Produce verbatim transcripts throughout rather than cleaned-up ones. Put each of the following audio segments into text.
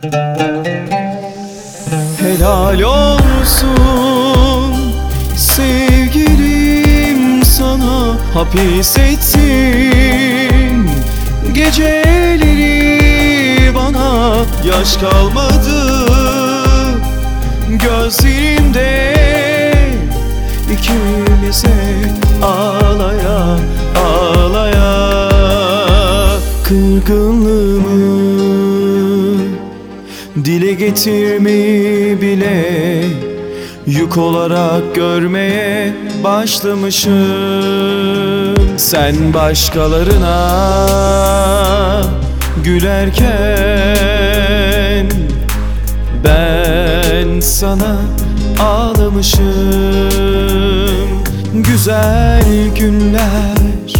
Helal olsun sevgilim sana, hapis ettin geceleri bana. Yaş kalmadı gözlerimde, ikimize ağlaya ağlaya. Kırgınlığımı dile getirmeyi bile yük olarak görmeye başlamışım. Sen başkalarına gülerken ben sana ağlamışım. Güzel günler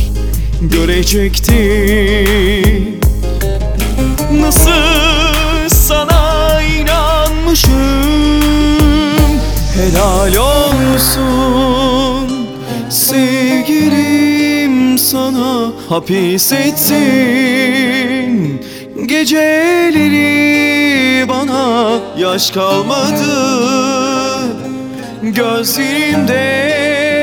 görecektim, nasıl sana inanmışım. Helal olsun sevgilim sana, hapis ettin geceleri bana. Yaş kalmadı gözlerimde,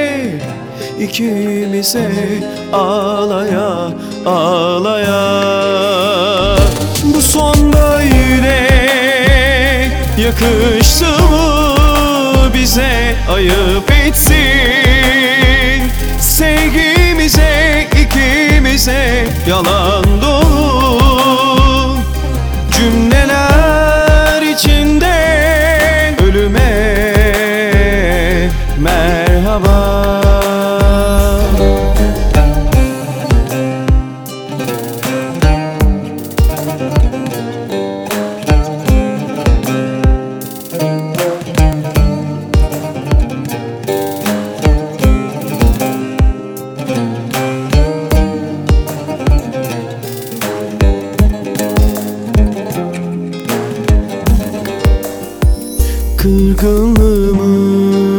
ikimize ağlaya ağlaya. Bu son böyle yakıştı mı bize, ayıp etsin sevgimize, ikimize yalan dolu cümleler içinde. Ölüme merhaba. Kırgınlığımı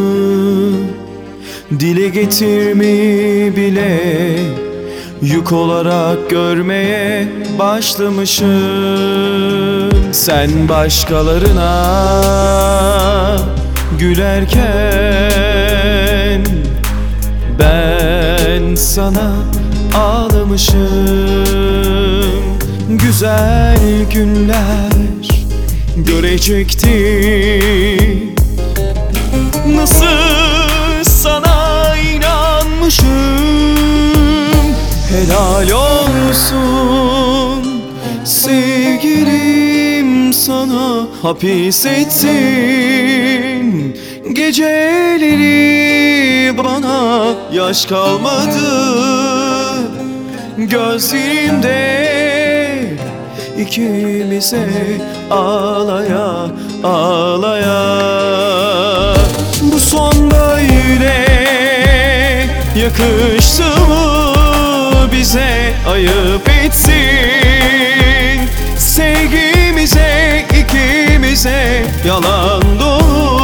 dile getirmeyi bile yük olarak görmeye başlamışım. Sen başkalarına gülerken ben sana ağlamışım. Güzel günler görecektim, nasıl sana inanmışım. Helal olsun sevgilim sana, hapis ettin geceleri bana. Yaş kalmadı gözlerimde, ikimize ağlaya ağlaya. Bu son böyle yakıştı mı bize, ayıp etsin sevgimize, ikimize yalan dolu